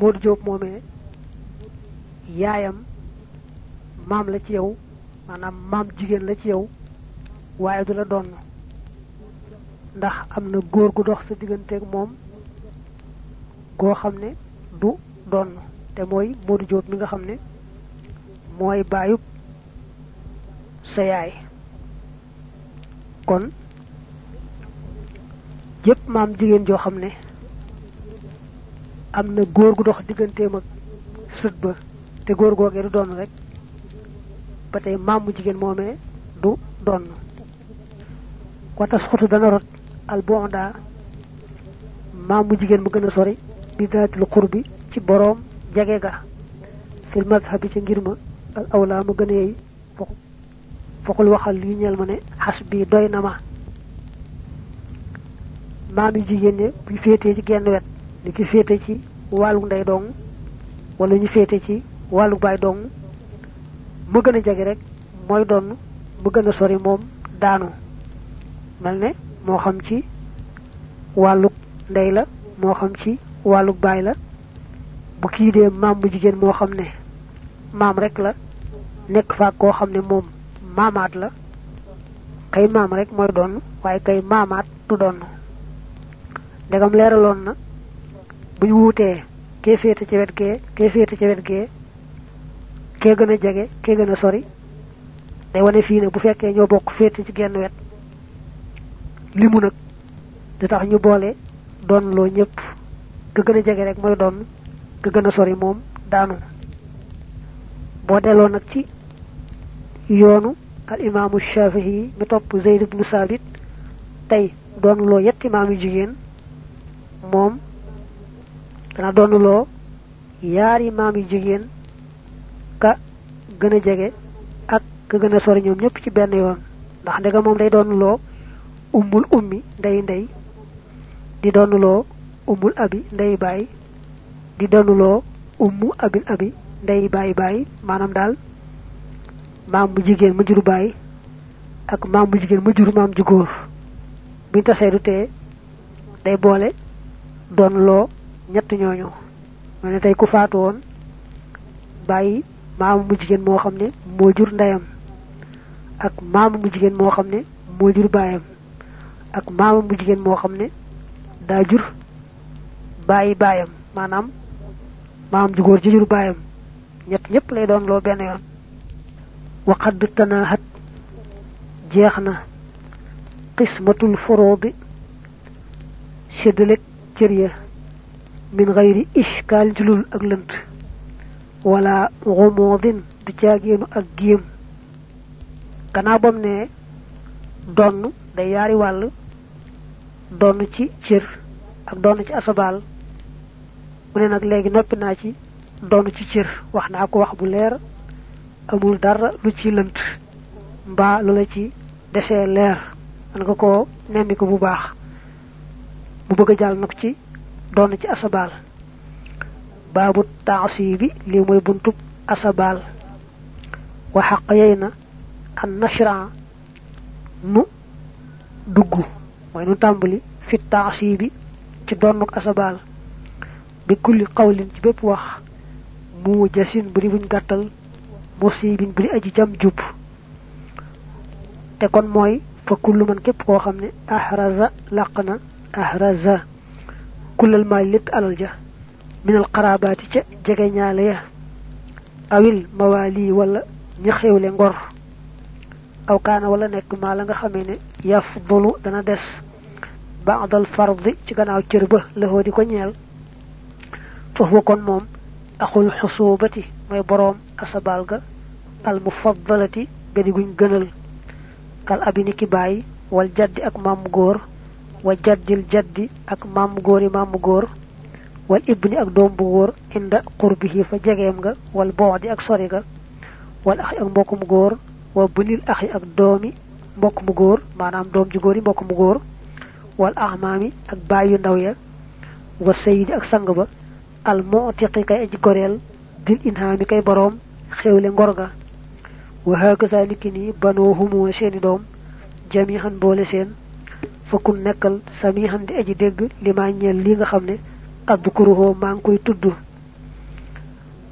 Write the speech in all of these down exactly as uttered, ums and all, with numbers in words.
Modou Diop moomee yaayam maam la ci yow maanaam maam jigéen la ci yow waaye du la doon ndax am na góor gu dox sa digganteeg moom goo xam ne du doon te mooy Modou Diop mi nga xam ne mooy baayub sa yaay kon jëpp maam jigéen joo xam ne am na góor gu dox digganteem ak sët ba te góor googee du doon rek ba tey maam mu jigéen moomee du doon ko tas xutu dana rot al bonda maam mu jigéen mu gën a sori bi daatil qurbi ci boroom jege ga fil mazhabi ci ngir ma al awla mu gën a yey foqul waxal li ñeel ma ne xas bi doy na ma maam yu jigéen ñe bu féetee ci genn wet li ki féete ci wàllu ndey dong wala ñu féete ci wàllu baay dong mu gën a jege rek mooy doon mu gën a sori moom daanu mel ne moo xam ci wàllu ndey la moo xam ci wàllu baay la bu kii dee maam bu jigéen moo xam ne maam rek la nekk fa koo xam ne moom maamaat la kay maam rek mooy doon waaye kay maamaat du doon ndegam leeraloon na bu ñu wuutee kee féete ci wet gee kee féete ci wet gee kee gën a jege kee gën a sori day wane fii ne bu fekkee ñoo bokk féete ci genn wet limu nag di tax ñu boole doon loo ñëpp ka gën a jege rek mooy doon ka gën a sori moom daanu boo delloo nag ci yoonu al imaamu Shafii mi topp Zayd ibnu Saabit tey doon loo yetti maam yu jigéen moom dana doon loo yaari maam yu jigéen ka gën a jege ak ka gën a sori ñoom ñëpp ci benn yoon ndax ndega moom day doon loo ummul ummi ndey ndey di doon loo ummul abi ndey baay di doon loo ummu abil abi ndey baay baay maanaam daal maam bu jigéen ma jur baay ak maam bu jigéen ma jur maam ju góor buñ tasee du tee day boole doon loo ñett ñooñu ma ne tey ku faatu woon bàyyi maamu mu jigéen moo xam ne moo jur ndeyam ak maamu mu jigéen moo xam ne moo jur baayam ak maamu mu jigéen moo xam ne daa jur bàyyi baayam maanaam maam ju góor ji jur baayam ñett ñëpp lay doon loo benn yoon waqad tanaahat jeex na qismatul furuudi séddalek cër ya min gayri ishkaal julul ak lënt wala xumoodin du caageenu ak géem gannaaw bam ne donn day yaari wàll donn ci cër ak donn ci asabaal mu ne nag léegi noppi naa ci donn ci cër wax naa ko wax bu leer amul dara lu ci lënt mbaa lu la ci desee leer man nga ko nemmi ko bu baax mu bëgg a jàll nag ci doon ci asabaal baabu taasibi lii mooy buntub asabaal wa xaq yey na an nashra nu dugg mooy nu tàmbali fi taasibi ci doonuk asabaal bi kulli qawlin ci bépp wax mu jasin bu di buñ gàttal musibin bu di aji jam jub te kon mooy fa kullu man képp koo xam ne ahraza làq na ahraza kullal maal lépp alal ja minal xaraabaati ca jege ñaale ya awil mawaali wala ña xewle ngor aw kaana wala nekk maa la nga xamee ne yafdulu dana des baadal fardi ci gannaaw cër ba lëxoo di ko ñeel foofu kon moom axul xusuubati mooy boroom asabaal ga al mufaddalati ga di guñ gënal kal abini ki bàyyi wal jaddi ak maamu góor wa jaddil jaddi ak maamu góor yi maamu góor wal ibni ak doom bu góor inda qurbihi fa jegeem nga wal boodi ak sori ga wal axi ak mbokk mu góor wa bunil axi ak doomi mbokk mu góor maanaam doom ju góor yi mbokk mu góor wal ahmaami ak baay yu ndaw ya wa sayidi ak sang ba al mu'tiqi kay aji goreel dil inhaami kay boroom xewle ngor ga wa hakaza liki nii banoo humoo seeni doom jamihan boole seen fakkun nekkal samihan di aji dégg li ma ñeel li nga xam ne addukuruhoo maa ngi koy tudd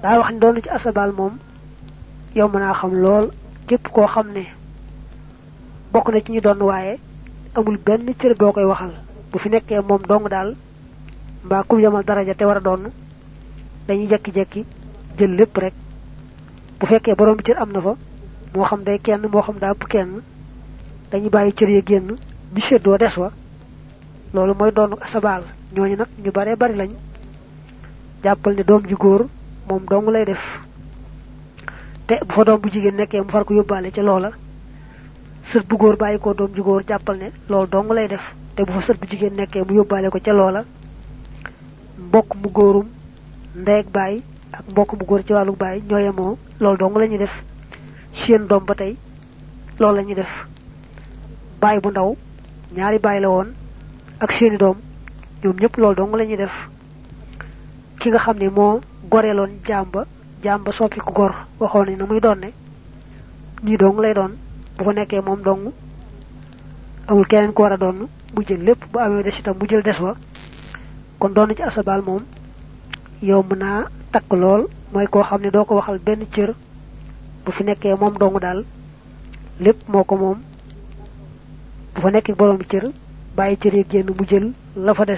daa wax ni doon ci asabal moom yow mën naa xam lool képp koo xam ne bokk na ci ñu doon waaye amul benn cër boo koy waxal bu fi nekkee moom dong daal mbaa kum yamal daraja te war a doon dañuy jekki-jekki jël lépp rek bu fekkee borom bi cër am na fa moo xam day kenn moo xam daa ëpp kenn dañuy bàyyi cër ya génn di séddoo des wa loolu mooy doonu asabal ñooñu nag ñu bare bari lañ jàppal ne doom ju góor moom dong lay def te bu fa doom bu jigéen nekkee mu far ko yóbbaale ca loola sët bu góor bàyyi ko doom ju góor jàppal ne loolu dong lay def te bu fa sët bu jigéen nekkee mu yóbbaale ko ca loola mbokk mu góorum ndey ak baay ak mbokk mu góor ci wàllu baay ñoo yemoo loolu dong la ñuy def seen doom ba tey loolu la ñuy def baay bu ndaw ñaari baay la woon ak seeni doom ñoom ñëpp loolu dong la ñuy def ki nga xam ne moo goreeloon jàmba jàmba soppi ko gor waxoon ne na muy doon ne ñii dong lay doon bu ko nekkee moom dong amul keneen ko war a doon mu jël lépp bu amee des itam mu jël des wa kon doon ci asabal moom yow mën naa takk lool mooy koo xam ne doo ko waxal benn cër bu fi nekkee moom dong daal lépp moo ko moom bu fa nekkee borom cër bàyyi cër yi génn mu jël la fa des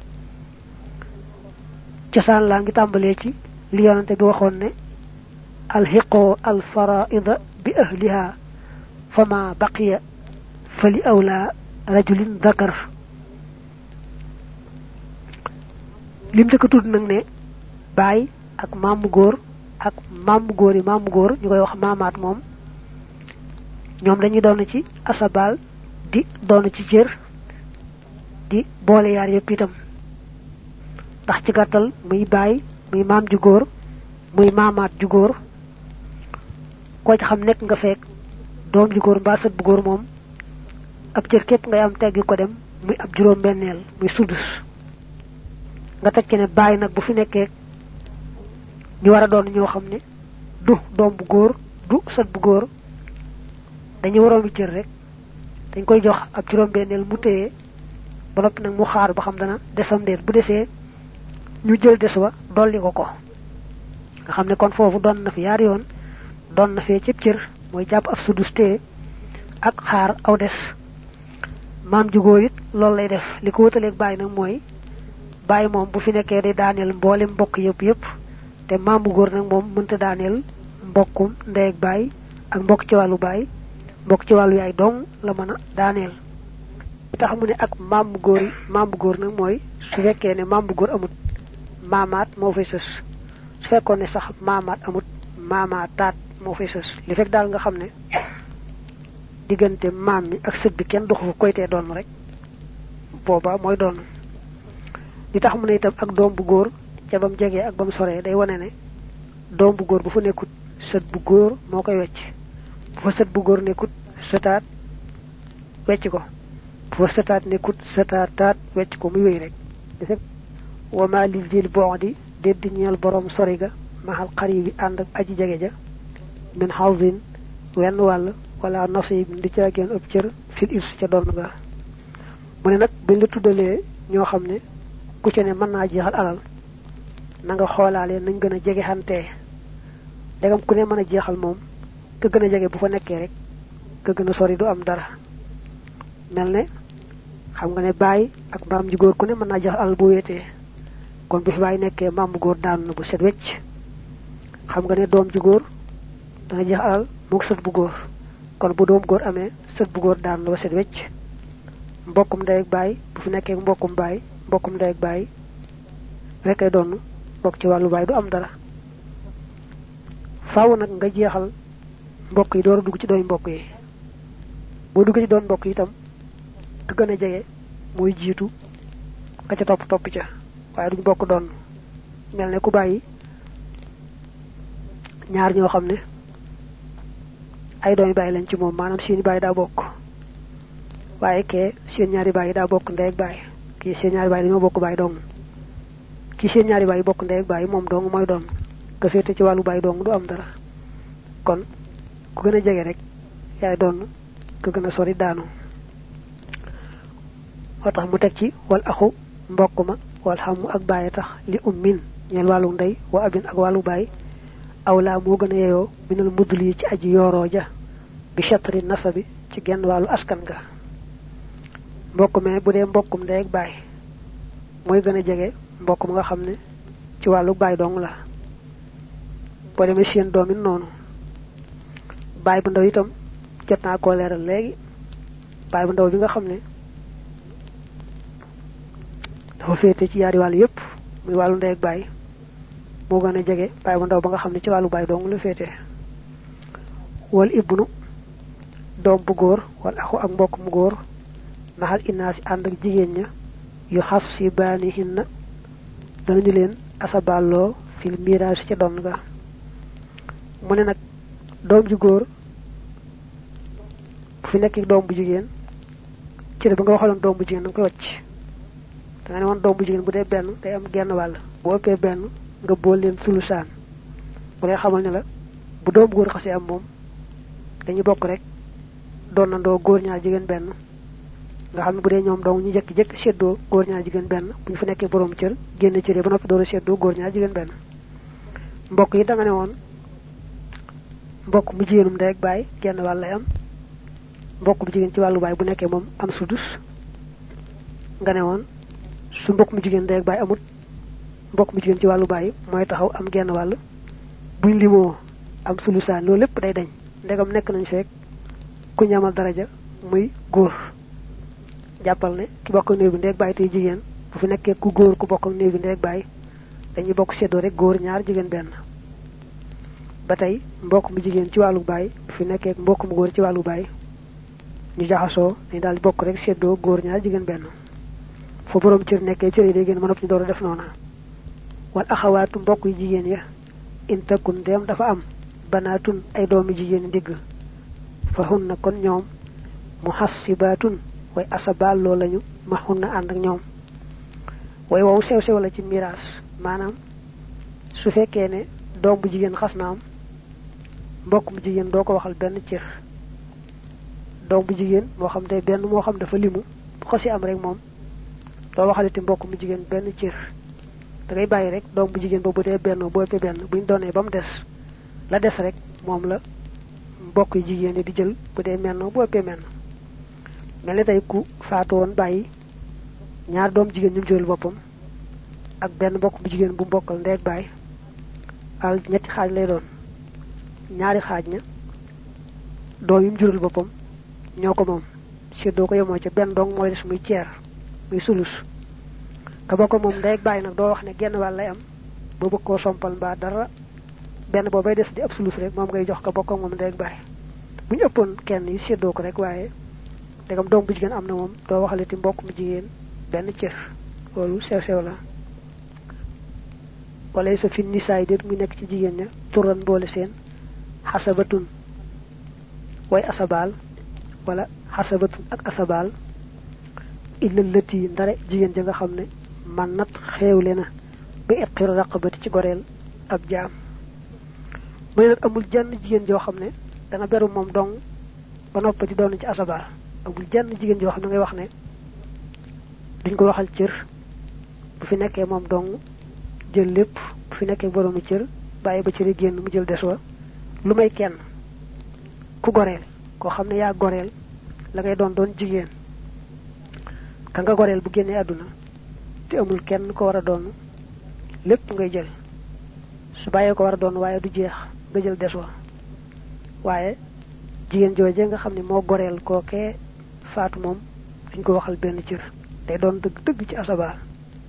cosaan laa ngi tàmbalee ci li yonante bi waxoon ne alhiqoo alfaraida bi ahliha fama baqiya fali awla rajulin dakar lim jëkk tudd nag ne baay ak maamu góor ak maamu góor yi maamu góor ñu koy wax maamaat moom ñoom dañuy doon ci asabal di doon ci cër di boole yaar yëpp itam ndax ci gàttal muy baay muy maam ju góor muy maamaat ju góor koo ci xam nekk nga fekk doom ju góor mbaa sët bu góor moom ab cër képp ngay am teggi ko dem muy ab juróom benneel muy sudus nga teg ci ne baay nag bu fi nekkee ñu war a doon ñoo xam ne du doom bu góor du sët bu góor dañuy waroon cër rek dañ koy jox ab juróom benneel mu téye ba noppi nag mu xaar ba xam dana desam déet bu desee ñu jël des wa dolli ko ko nga xam ne kon foofu doon na fi yaari yoon doon na fee cib cër mooy jàpp ab sudus téye ak xaar aw des maam ju góor it loolu lay def li ko wutaleeg bàyyi nag mooy bàyyi moom bu fi nekkee day daaneel mboolem mbokk yëpp yëpp te maam bu góor nag moom mënta daaneel mbokkum ndey ak baay ak mbokk ci wàllu baay mbokk ci wàllu yaay dong la mën a daaneel tax mu ne ak maam bu góor yi maam bu góor nag mooy su fekkee ne maam bu góor amut maamaat moo fay sës su fekkoon ne sax maamaat amut maamaataat moo fay sës li fekk daal nga xam ne diggante maam mi ak sët bi kenn doxu fa koytee doon rek booba mooy doon li tax mu ne itam ak doom bu góor ca bam jegee ak bam soree day wane ne doom bu góor bu fa nekkut sët bu góor moo koy wecc bu fa sët bu góor nekkut sëtaat wecc ko bu fa sëtaat nekkut sëtaataat wecc ko muy wéy rek wama li dil bondi déddi ñeel borom sori ga maxal xari bi ànd ak aji jege ja min xawsin wenn wàll wala nasib di ca geen ëpp cër fil irs ca doon ga mu ne nag bañ la tuddalee ñoo xam ne ku ci ne mën naa jeexal alal na nga xoolaale nañ gën a jege xantee degam ku ne mën a jeexal moom ka gën a jege bu fa nekkee rek ka gën a sori du am dara mel ne xam nga ne baay ak maam ju góor ku ne mën naa jeexal alal bu wéetee kon bu fi baay nekkee maam bu góor daanu na bu set wecc xam nga ne doom ju góor dana jeex alal moog sët bu góor kon bu doom góor amee sët bu góor daanu na ba set wecc mbokkum ndey ak baay bu fi nekkee mbokkum baay mbokkum ndey ak baay rek ay doon bokk ci wàllu baay du am dara faaw nag nga jeexal mbokk yi door a dugg ci doy mbokk yi boo dugg ci doon mbokk yi itam ka gën a jege mooy jiitu ka ca topp topp ca waaye duñ bokk doon mel ne ku bàyyi ñaar ñoo xam ne ay doomi bàyyi lañ ci moom maanaam seeni bàyyi daa bokk waaye kee seen ñaari bàyyi daa bokk ndey ak bàyyi kii seen ñaari bàyyi dañoo bokk bàyyi dong kii seen ñaari bàyyi bokk ndey ak bàyyi moom dong mooy doon ka féete ci wàllu bàyyi dong du am dara kon ku gën a jege rek yaay doon ku gën a sori daanu moo tax mu teg ci wal axu mbokk ma wal xamu ak bàyyi tax li ummin ñeel wàllu ndey wa abin ak wàllu bàyyi awla mo gëna yeyo minal mudli ci aji yoro ja bi shatri nasabi ci genn walu askan ga mbokk me bu dee mbokkum ndey ak baay mooy gën a jege mbokk nga xam ne ci wàllu baay dong la boo demee seen doom it noonu baay bu ndaw itam jot naa koo leeral léegi baay bu ndaw bi nga xam ne dafa féete ci yaari wàllu yépp muy wàllu ndey ak baay moo gën a jege baay bu ndaw ba nga xam ne ci wàllu baay dong la féete wal ibnu doom bu góor wal axu ak mbokk mu góor mahal inaasi ànd ak jigéen ña yu xas si baani hinna danañu leen asaballoo fil miraas ca doon nga mu ne nag doom ju góor bu fi nekk doom bu jigéen ci ba nga waxaloon doom bu jigéen da nga koy wàcc da nga ne woon doom bu jigéen bu dee benn day am genn wàll bu ëppee benn nga bool leen sulusaan bu lay xamal ne la bu doom góor xasee am moom dañuy bokk rek doon nandoo góor ñaar jigéen benn nga xam ne bu dee ñoom dong ñu jëkk jëkk seddoo góor ñaar jigéen benn bu ñu fa nekkee borom cër génn cër ba noppi door a seddoo góor ñaar jigéen benn mbokk yi da nga ne woon mbokk mu jigéenum ndey ak baay genn wàll lay am mbokk bu jigéen ci wàllu baay bu nekkee moom am sudus nga ne woon su mbokk mu jigéen ndey ak baay amut mbokk mu jigéen ci wàllu baay mooy taxaw am genn wàll buñ limoo am sulusaan loolu lépp day dañ ndegam nekk nañ fekk ku ñamal daraja muy góor jàppal ne ki bokk néew bi ndeeg baay tey jigéen bu fi nekkee ku góor ku bokk néew bi ndeeg baay dañuy bokk seddoo rek góor ñaar jigéen benn ba tey mbokk mu jigéen ci wàllu baay bu fi nekkee mbokk mu góor ci wàllu baay ñu jaxasoo dañu daal di bokk rek seddoo góor ñaar jigéen benn fa borom cër nekkee cër yi day gën mën ñu door a def noona wal axawaatu mbokk yu jigéen ya in takun dem dafa am banaatun ay doomi jigéen digg fa hun na kon ñoom mu xassibaatun way asabal lo lañu ma hun na ànd ak ñoom way wow sew sew la ci miraas maanaam su fekkee ne doom bu jigéen xas na am mbokk mu jigéen doo ko waxal benn cër doom bu jigéen moo xam day benn moo xam dafa limu bu xasi am rek moom doo waxalati mbokk mu jigéen benn cër da ngay bàyyi rek doom bu jigéen boobu dee benn boo ëppee benn buñ doonee ba mu des la des rek moom la mbokk yu jigéen di jël bu dee menn bu ëppee menn mel ni tey ku faatu woon bàyyi ñaar doom jigéen ñu jël boppam ak benn mbokk bu jigéen bu mbokkal ndeeg baay al ñetti xaaj lay doon ñaari xaaj ña doom yum jural boppam ñoo ko moom séddoo ko yemoo ca benn dong mooy des muy ceer muy sulus ka bokk moom ndeeg baay nag doo wax ne genn wàll lay am boo bëgg koo sompal mbaa dara benn boobay des di ab sulus rek moom ngay jox ka bokk moom ndeeg baay bu ñu ëppoon kenn yi séddoo ko rek waaye degam doom bu jigéen am na moom doo waxalati mbokk mu jigéen benn cër loolu sew sew la wala sa fi nisaay déet muy nekk ci jigéen ña turan boole seen xasabatun way asabal wala xasabatun ak asabal illa lati ndare jigéen ja nga xam ne man nat xeewle na ba iqir raqabati ci goreel ab jaam mu ne nag amul jenn jigéen joo xam ne dana beru moom dong ba noppi di doon ci asabal amul jenn jigéen joo xam ne ngay wax ne duñ ko waxal cër bu fi nekkee moom dong jël lépp bu fi nekkee boroomu cër bàyyi ba cëri génn mu jël des wa lu may kenn ku goreel koo xam ne yaa goreel la ngay doon doon jigéen ka nga goreel bu génnee àdduna te amul kenn ko war a doon lépp ngay jël su bàyyee ko war a doon waaye du jeex nga jël des wa waaye jigéen jooje nga xam ne moo goreel kookee faatu moom duñ ko waxal benn cër day doon dëgg dëgg ci asabaal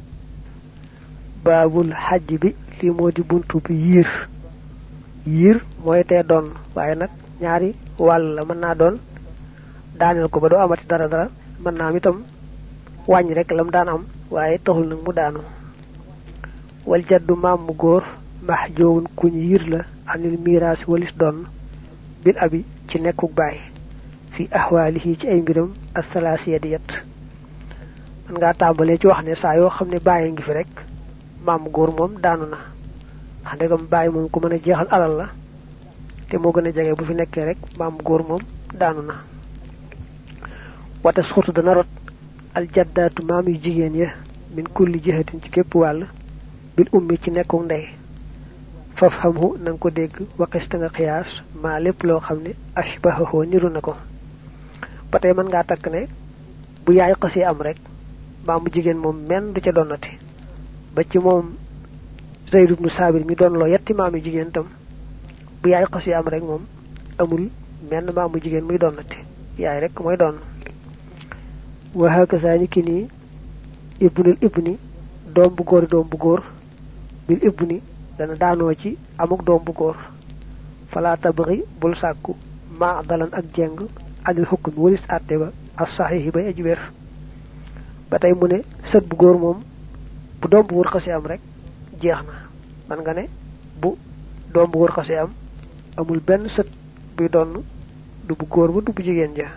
baabul xajj bi lii moo di buntu bi yiir yiir mooy tee doon waaye nag ñaari wàll la mën naa doon daaneel ko ba doo amati dara dara mën naa am itam wàññi rek lam daan am waaye taxul nag mu daanu wal jaddu maam mu góor max joowun kuñ yiir la anil miraas walis doon bil abi ci nekkuk baay fi ahwaalihi ci ay mbiram as-salaasiya di yett man ngaa tàmbalee ci wax ne saa yoo xam ne bàyyi ngi fi rek maam góor moom daanu na ndax ndegam bàyyi moom ku mën a jeexal alal la te moo gën a jege bu fi nekkee rek maam góor moom daanu na wata suxutu dana rot al jaddaatu maam yu jigéen ya min kulli jihatin ci képp wàll bil ummi ci nekkuk ndey fafhamhu nang ko dégg waqis ta nga xiyaas ma lépp loo xam ne ashbahahu niru na ko ba tey mën ngaa takk ne bu yaay xasi am rek maamu jigéen moom men du ca donnati ba ci moom Zayd ibn Sabir mi doon loo yetti maamu jigéen tam bu yaay xasi am rek moom amul menn maamu jigéen muy donnati yaay rek mooy doon wa hakaza ni kini ibnul ibni doom bu góor doom bu góor bil ibni dana daanoo ci amuk doom bu góor fala tabri bul sàkku ma dalan ak jeng anil hukm walis àtte ba as sahih bay aji wér ba tey mu ne sët bu góor moom bu doom bu góor xasi am rek jeex na man nga ne bu doom bu góor xasi am amul benn sët buy donn du bu góor ba du bu jigéen ja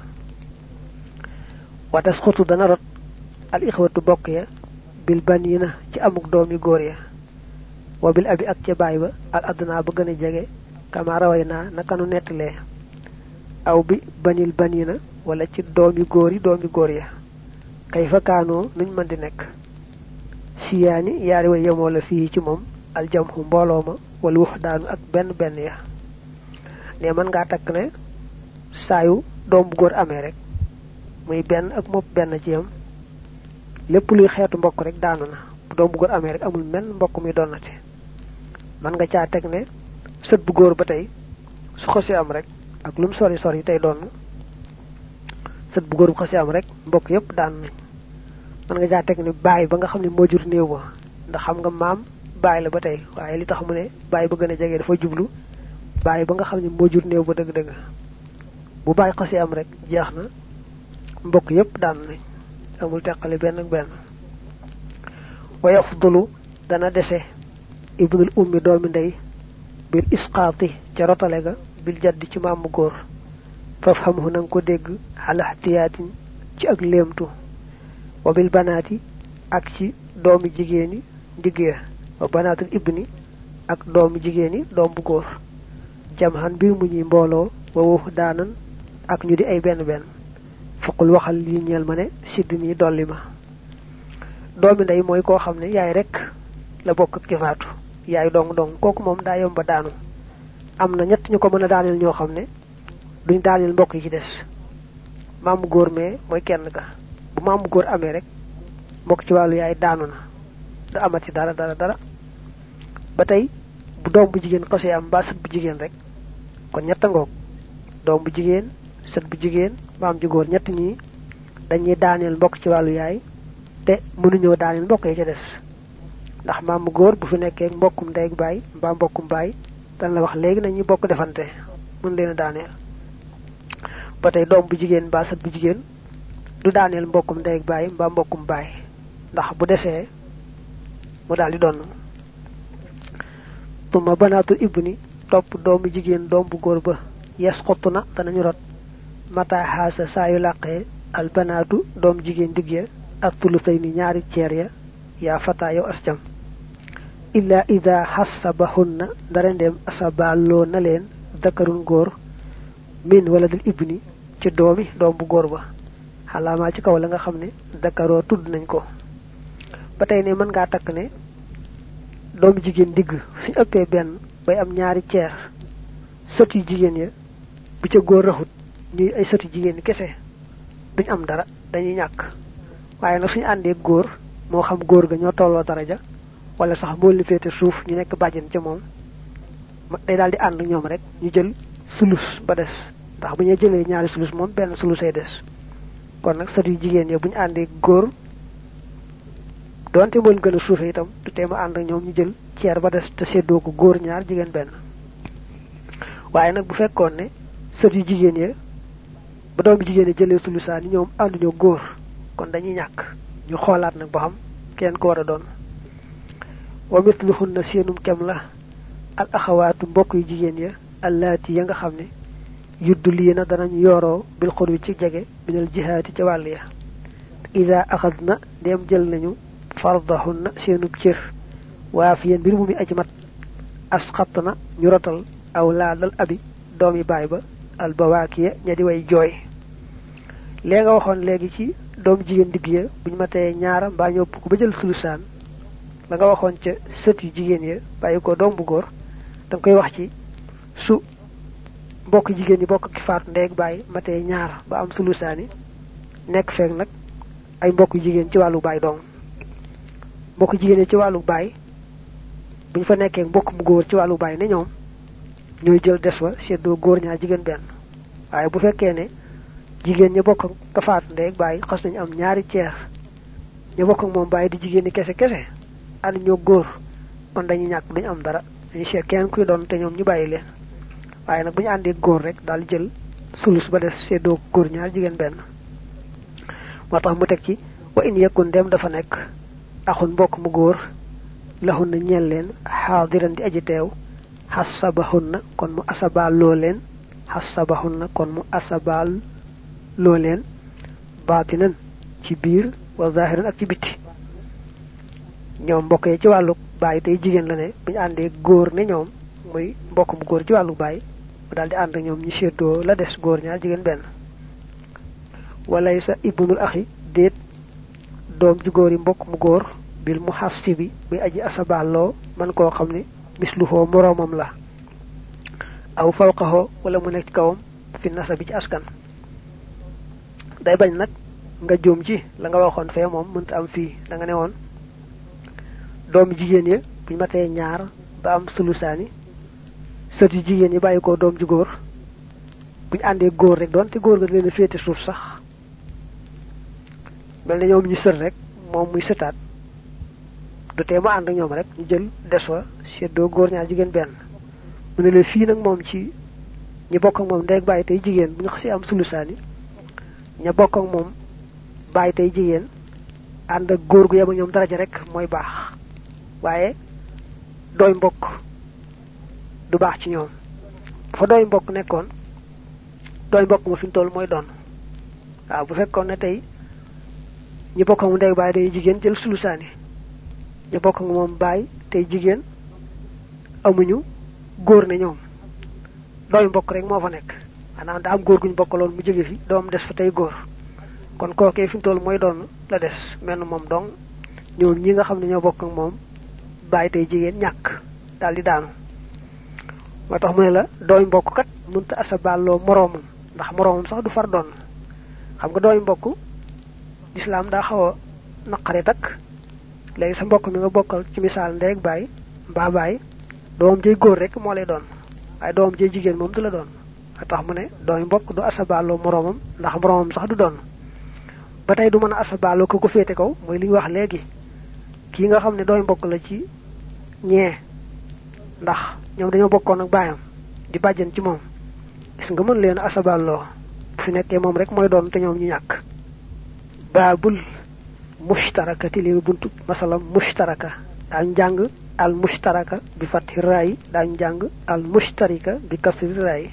watas xutu dana rot al ixwatu bokk ya bil banina ci amuk doomi góor ya wa bil abi ak ca baay ba al adna ba gën a jege kama raway naa naka nu nettalee aw bi banil banina wala ci doomi góor yi doomi góor ya kay fa kaanoo nuñ mën di nekk siyaani yaari way yemoo la fii ci moom aljamhu mbooloo ma wala wax daanu ak benn benn ya ne mën ngaa takk ne saayu doom bu góor amee rek muy benn ak mopp benn ci yam lépp luy xeetu mbokk rek daanu na bu doom bu góor amee rek amul menn mbokk muy donnati man nga caa teg ne sët bu góor ba tey su xasi am rek ak lum sori sori tey doon sët bu góor bu xasi am rek mbokk yépp daan nañ man nga caa teg ne baay ba nga xam ne moo jur néew ba ndax xam nga maam baay la ba tey waaye li tax mu ne baay ba gën a jege dafa jublu baay ba nga xam ne moo jur néew ba dëgg-dëgg bu baay xasi am rek jeex na mbokk yépp daan nañ amul teqale benn ak benn wa yafdulu dana dese ibnul ummi doomi ndey bil isqaati ca rotale ga bil jaddi ci maamu góor faf xamuhu nanga ko dégg xala ihtiyaatin ci ak léemtu wa bil banaati ak ci doomi jigéeni ndigg ya wa banaatul ibni ak doomi jigéeni doom bu góor jamhan mbir mu ñuy mbooloo wa wuxu daanan ak ñu di ay benn benn faqul waxal li ñeel ma ne sidd nii dolli ma doomi ndey mooy koo xam ne yaay rek la bokk ak ki faatu yaay dong dong kooku moom daa yomba daanu am na ñett ñu ko mën a daaneel ñoo xam ne duñ daaneel mbokk yi ci des maamu góor mee mooy kenn ka bu maamu góor amee rek mbokk ci wàllu yaay daanu na du amati dara dara dara ba tey bu doom bu jigéen xasee am mbaa sët bu jigéen rek kon ñetta ngoog doom bu jigéen sët bu jigéen maam ju góor ñett ñi dañuy daaneel mbokk ci wàllu yaay te mënuñoo daaneel mbokk yi ca des ndax maamu góor bu fi nekkee mbokkum ndey ak baay mbaa mbokkum baay dañ la wax léegi nañuy bokk defante mën leen a daaneel ba tey doom bu jigéen mbaa sët bu jigéen du daaneel mbokkum ndey ak baay mbaa mbokkum baay ndax bu desee mu daal di donn tuma banaatul ibni topp doomu jigéen doom bu góor ba yes xottu na danañu rot mata xaasa saa yu làqee al banaatu doom jigéen digg ya ak tulusay ni ñaari ceer ya yaa fata yow asjam illa ida xasabahunna ndara ndeem asaballoo na leen dakarun góor min wala dal ibni ci doomi doom bu góor ba xalaamaa ci kaw la nga xam ne dakaroo tudd nañ ko ba tey ne mën ngaa takk ne doomu jigéen digg fi ëppee benn bay am ñaari ceer sët yu jigéen ya bu ca góor raxut ñuy ay sët yu jigéen kese duñ am dara dañuy ñàkk waaye nag suñu àndee góor moo xam góor ga ñoo tolloo daraja wala sax moo li féete suuf ñu nekk bàjjen ca moom day daal di ànd ñoom rek ñu jël sulus ba des ndax bu ñu jëlee ñaari sulus moom benn sulusay des kon nag sët yu jigéen ya bu ñu àndee góor donte moo leen gën a suufe itam du tee ma ànd ñoom ñu jël ceer ba des te séddoo ko góor ñaar jigéen benn waaye nag bu fekkoon ne sët yu jigéen ya ba doomi jigéen ya jëlee sulusaa ni ñoom ànduñoo góor kon dañuy ñàkk ñu xoolaat nag ba xam kenn ko war a doon wa misluhunna seenum kem la al axawaatu mbokk yu jigéen ya allaati ya nga xam ne yuddu lii na danañ yooroo bil xurwi ci jege minal jihaati ca wàll ya ida axad na dem jël nañu fardahunna seenub cër waa fi yéen mbir mu mi aji mat asxat na ñu rotal aw laadal abi doomi baay ba al bawaakiya ña di way jooy lee nga waxoon léegi ci doomu jigéen digg ya buñu matee ñaara mbaa ñëpp ko ba jël sulusaan la nga waxoon ca sët yu jigéen ya bàyyi ko doom bu góor dang koy wax ci su bokk jigéen ñi bokk ki faatu ndey ak baay matee ñaar ba am sulusaani nekk feek nag ay mbokk jigéen ci wàllu baay dong mbokk jigéen ci wàllu baay buñ fa nekkee mbokk mu góor ci wàllu baay ne ñoom ñooy jël des wa seddoo góor ñaar jigéen benn waaye bu fekkee ne jigéen ñi bokk ka faatu ndey ak baay xas nañu am ñaari ceer ñu bokk ak moom baay di jigéen ñi kese kese ànd ñoo góor kon dañuy ñàkk duñu am dara dañuy seet kenn kuy doon te ñoom ñu bàyyi leen waaye nag bu ñu àndee góor rek daal jël sulus ba des seddoo góor ñaar jigéen benn moo tax mu teg ci wa in yakun dem dafa nekk axun mbokk mu góor laxun na ñeel leen xaadiran di aji teew xasabahun na kon mu asabaal loo leen xasabahun na kon mu asabaal loo leen baatinan ci biir wa zahiran ak ci bitti ñoom mbokk yi ci wàllu baay tey jigéen la ne bu ñu àndee góor ne ñoom muy mbokk mu góor ci wàllu baay mu daal di ànd ñoom ñu seddoo la des góor ñaar jigéen benn walay sa ibnul axi déet doom ju góor yi mbokk mu góor bil mu xassi bi muy aji asaballoo man koo xam ne misluhoo moroomam la aw fawqahoo wala mu nekk ci kawam fi nasa bi ci askan day bañ nag nga joom ci la nga waxoon fee moom mënta am fii da nga ne woon doom jigéen ya buñ matee ñaar ba am sulusaani sët yu jigéen yi bàyyi ko doom ju góor buñ àndee góor rek doon te góor ga leen a féete suuf sax mel na ñoom ñu sët rek moom muy sëtaat du tee ma ànd ak ñoom rek ñu jël des wa seddoo góor ñaar jigéen benn mu ne la fii nag moom ci ñi bokk ak moom ndey ak bàyyi tey jigéen bu ñu xasee am sulusaani ña bokk ak moom bàyyi tey jigéen ànd ak góor gu yem ak ñoom daraja rek mooy baax waaye dooy mbokk du baax ci ñoom fa dooy mbokk nekkoon dooy mbokk ma fi mu toll mooy doon waaw bu fekkoon ne tey ñi bokk ak mu ndey bàyyi tey jigéen jël sulusaani ñi bokk ak moom bàyyi tey jigéen amuñu góor ne ñoom dooy mbokk rek moo fa nekk maanaam da am góor guñ bokkaloon mu jóge fi doom des fa tey góor kon kookee fi mu toll mooy doon la des mel moom dong ñoom ñi nga xam ne ñoo bokk ak moom bàyyi tey jigéen ñàkk daal di daanu moo tax mu ne la dooy mbokk kat mënta asaballoo moroomam ndax moroomam sax du far doon xam nga dooy mbokk lislaam daa xaw a naqari takk léegi sa mbokk mi nga bokkal ci misaal ndey ak baay mbaa baay doom jey góor rek moo lay doon waaye doom jey jigéen moom du la doon moo tax mu ne dooy mbokk du asaballoo moroomam ndax moroomam sax du doon ba tey du mën a asaballoo ko ko féete kaw mooy li ñu wax léegi kii nga xam ne dooy mbokk la ci ñee ndax ñoom dañoo bokkoon ak baayam di bàjjan ci moom gis nga mën leen asaballoo bu fi nekkee moom rek mooy doon te ñoom ñu ñàkk baabul mushtarakati li buntu masalam mushtaraka daañu jàng al mushtaraka bi fathi raay daañu jàng al mushtarika bi kasri raay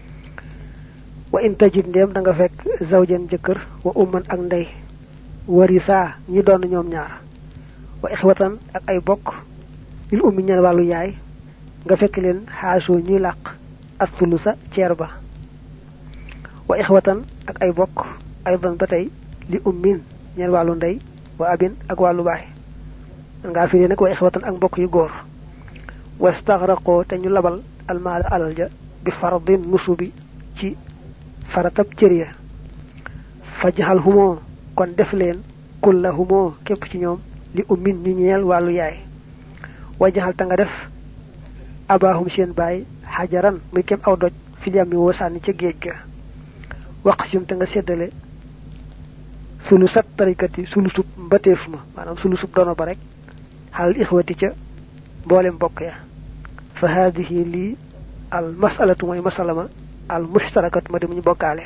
wa in tajid ndéem da nga fekk zawjan jëkkër wa umman ak ndey warisa ñi doon ñoom ñaar wa ixwatan ak ay bokk il ummi ñal wàllu yaay nga fekk leen xaasoo ñuy làq ak sulusa ceer ba wa ixwatan ak ay bokk aydan ba tey li ummin ñeel wàllu ndey wa abin ak wàllu baay nga fi nak wa ixwatan ak mbokk yu góor wastagraqoo te ñu labal almaal alal ja bi faradin nusubi ci faratab cër ya fajxal humoo kon def leen kulla humoo képp ci ñoom li ummin ñu ñeel wàllu yaay wajaxal ta nga def abahum seen baay xajaran muy kem aw doj fi jàmmi woo sànni ca géej ga waqsim te nga séddale sulu sat tarikati sulu sub mbateef ma maanaam sulu sub dono ba rek xalal ixwati ca mboolem bokk ya fa haadihi lii al masalatu mooy masalama al mushtarakatu ma dem ñu bokkaale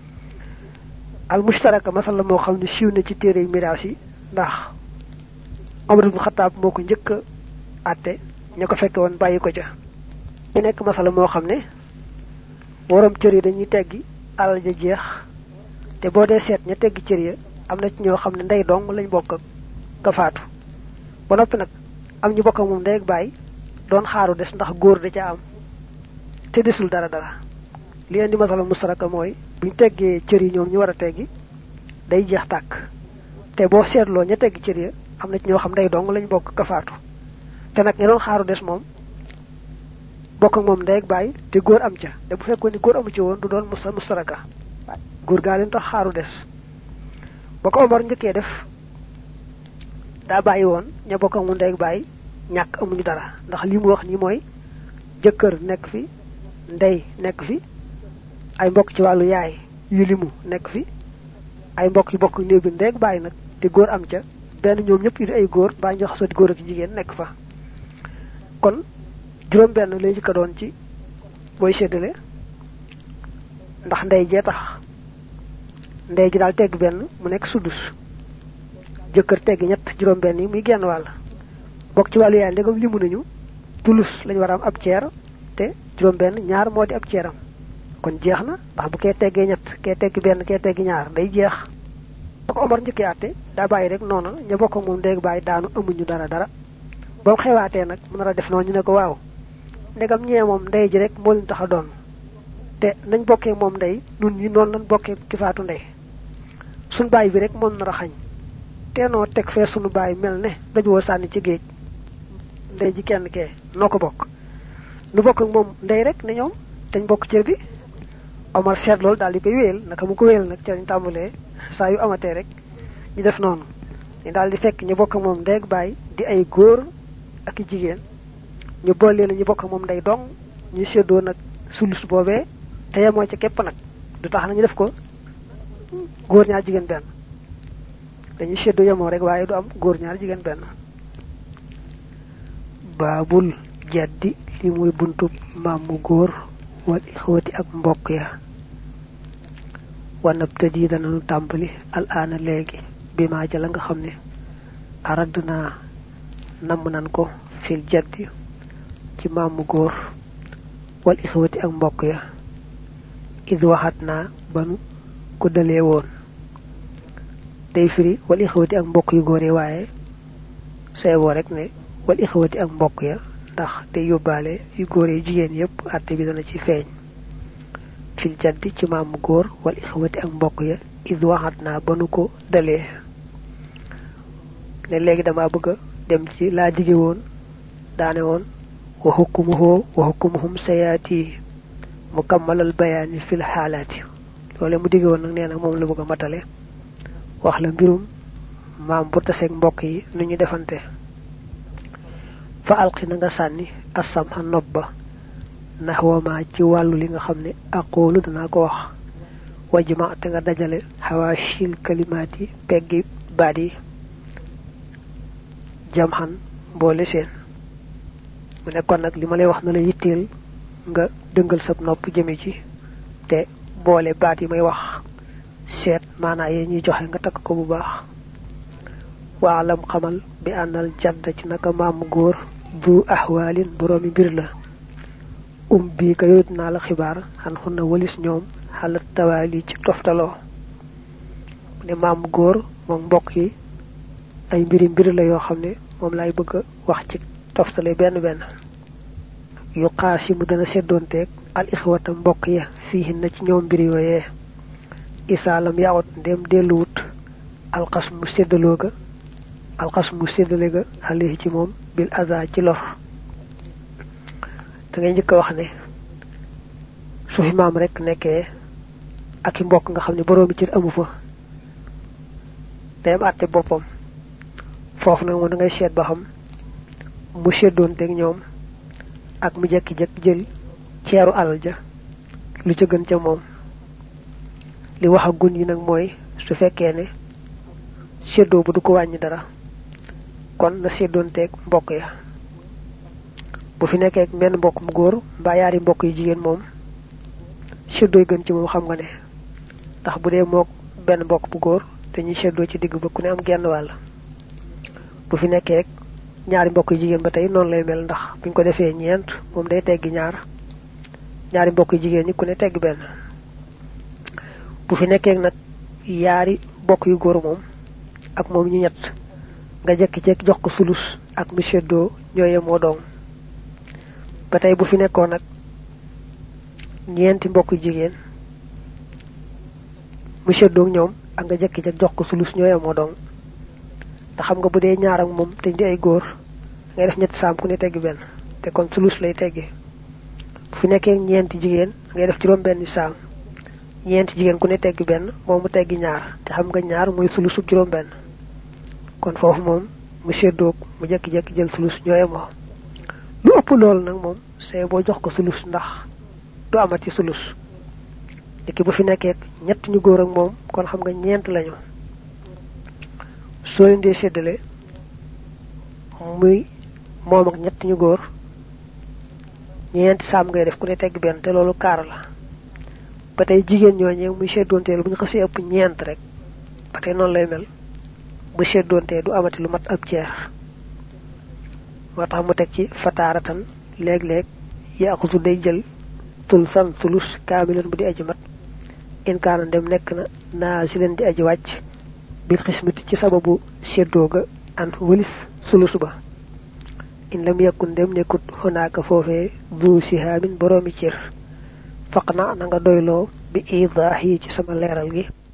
al mushtaraka masala moo xam ne siiw na ci téere miraas yi ndax Omar ibn Khattab moo ko njëkk a àtte ña ko fekke woon bàyyi ko ca ñu nekk masala moo xam ne waram cër yi dañuy teggi alal ja jeex te boo dee seet ña teggi cër ya am na ci ñoo xam ne ndey dong lañ bokk ak ka faatu ba noppi nag am ñu bokk ak moom ndey ak baay doon xaaru des ndax góor da ca am te desul dara dara li indi masala mustaraka mooy buñ teggee cër yi ñoom ñu war a teggi day jeex tàkk te boo seetloo ña teggi cër ya am na ci ñoo xam ndey dong lañ bokk ka faatu te nag ña doon xaaru des moom bokk ak moom ndey ak baay te góor am ca te bu fekkoon ni góor amu ci woon du doon musa mustaraka góor gaa leen tax xaaru des ba ko Omar njëkkee def daa bàyyi woon ña bokk ak mu ndey ak baay ñàkk amuñu dara ndax li mu wax ni mooy jëkkër nekk fi ndey nekk fi ay mbokk ci wàllu yaay yu limu nekk fi ay mbokk yu bokk néew bi ndey ak baay nag te góor am ca benn ñoom ñëpp yu di ay góor mbaa ñu xasoo di góor ak jigéen nekk fa kon juróom benn lay jëkka doon ci booy séddale ndax ndey jee tax ndey ji daal tegg benn mu nekk sudus jëkkër tegg ñett juróom benn yi muy genn wàll bokk ci wàllu yaay ndegam limu nañu tulus lañ war a am ab ceer te juróom benn ñaar moo di ab ceeram kon jeex na ndax bu kee teggee ñett kee teggi benn kee teggi ñaar day jeex ba ko Omar njëkkee àtte daa bàyyi rek noonu ña bokk moom ndey bàyyi daanu amuñu dara dara ba mu xewaatee nag mu nar a def noonu ñu ne ko waaw ndegam ñee moom ndey ji rek moo leen tax a doon te nañ bokkee moom ndey nun ñi noonu lañ bokkee ki faatu ndey suñ bàyyi bi rek moom nar a xañ te noo teg fee sunu bàyyi mel ne dañu woo sànni ci géej ndey ji kenn kee noo ko bokk nu bokk ak moom ndey rek ne ñoom dañ bokk cër bi Omar seet loolu daal di koy wéyal naka mu ko wéyal nag ci lañ tàmbalee saa yu amatee rek ñu def noonu ñu daal di fekk ñu bokk ak moom ndey ak baay di ay góor ak i jigéen ñu boole leen ñu bokk ak moom ndey dong ñu séddoo nag sulus boobee te yemoo ci képp nag du tax na ñu def ko góor ñaar jigéen benn dañuy séddoo yemoo rek waaye du am góor ñaar jigéen benn baabul jaddi li muy buntu maam mu góor wal ixwati ak mbokk ya wanab tëddi danañu tàmbali al aana léegi bi maa ja la nga xam ne arad naa namm nan ko fil jaddi ci maam mu góor wal ixwati ak mbokk ya id waxat naa banu ko dalee woon day firi wal ixwati ak mbokk yu góor yi waaye seeboo rek ne wal ixwati ak mbokk ya ndax te yóbbaale yu góor yi jigéen yépp àtte bi dana ci feeñ fil jaddi ci maamu góor wal ixwati ak mbokk ya id waxat naa ba nu ko dalee ne léegi dama bëgg a dem ci laa dige woon daane woon wa hukmuhu wa hukmuhum sayaati mukammalal bayaani fil xaalaati loole mu dige woon nag nee na moom la bëgg a matale wax la mbirum maam bu taseeg mbokk yi nu ñu defante fa alqi na nga sànni assam xa nopp ba naxwama ci wàllu li nga xam ne aqoolu danaa ko wax wajma te nga dajale xawaashil kalimaat yi peggi baat yi jam xan mboole seen mu nekkoon nag li ma lay wax na la yitteel nga dëngal sab nopp jëme ci te boole baat yi may wax seet maanaa yee ñuy joxe nga takk ko bu baax waalam xamal bi àndal jadd ci naka maamu góor du ahwaalin boroomi mbir la um bii ka yooyu naa la xibaar xan xun na walis ñoom xalat tawaali ci toftaloo ne maamu góor moom mbokk yi ay mbiri mbir la yoo xam ne moom laay bëgg a wax ci toftale benn benn yu xaas yi mu dana seddoonteeg al ixwata mbokk ya fii na ci ñoom mbir yooyee isaalam yaawut ndem delluwut alxas mu séddaloo ga alxas mu séddale ga alayhi ci moom bil aza ci lor da ngay njëkk a wax ne su fi maam rek nekkee ak i mbokk nga xam ne boroomi cër amu fa day am àtte boppam foofu nag moom da ngay seet ba xam mu séddoonteeg ñoom ak mu jekki-jekki jël ceeru alal ja lu ca gën ca moom li wax ak gun yi nag mooy su fekkee ne séddoo bu du ko wàññi dara kon na séddoonteeg mbokk ya bu fi nekkee menn mbokk mu góor mbaa yaari mbokk yu jigéen moom séddooy gën ci moom xam nga ne ndax bu dee mook benn mbokk bu góor dañuy séddoo ci digg ba ku ne am genn wàll bu fi nekkee ñaari mbokk yu jigéen ba tey noonu lay mel ndax buñ ko defee ñeent moom day teggi ñaar ñaari mbokk yu jigéen ñi ku ne tegg benn bu fi nekkee nag yaari mbokk yu góor moom ak moom ñu ñett nga jekki-jekki jox ko sulus ak mu séddoo ñooye moo doom ba tey bu fi nekkoon nag ñeenti mbokk yu jigéen mu séddoo ñoom ak nga jekki-jekki jox ko sulus ñooye moo doom te xam nga bu dee ñaar ak moom te di ay góor ngay def ñetti saam ku ne teggi benn te kon sulus lay teggi fi nekkee ñeenti jigéen ngay def juróom benn saam ñeenti jigéen ku ne teggi benn moom mu teggi ñaar te xam nga ñaar mooy sulusu juróom benn kon foofu moom mu seddoog mu jekki-jekki jël sulus ñooye moo lu ëpp loolu nag moom see boo jox ko sulus ndax du amati sulus niki bu fi nekkee ñett ñu góor ak moom kon xam nga ñeent lañu soo leen dee séddale muy moom ak ñett ñu góor ñeenti saam ngay def ku ne tegg benn te loolu kaar la ba tey jigéen ñooñee muy seddoonteel bu ñu xasee ëpp ñeent rek ba tey noonu lay mel bu seddoontee du amati lu mat ab ceer moo tax mu teg ci fataaratan léeg-léeg yaaxusu day jël tul san sulus kaamilan bu di aji mat in kaana dem nekk na naa si leen di aji wàcc bil xismati ci sababu seddoo ga an wëlis sulus ba in lam yakun dem nekkut xonaaka foofee du sihaamin boroomi cër faq na na nga doyloo bi idaahi ci sama leeral gi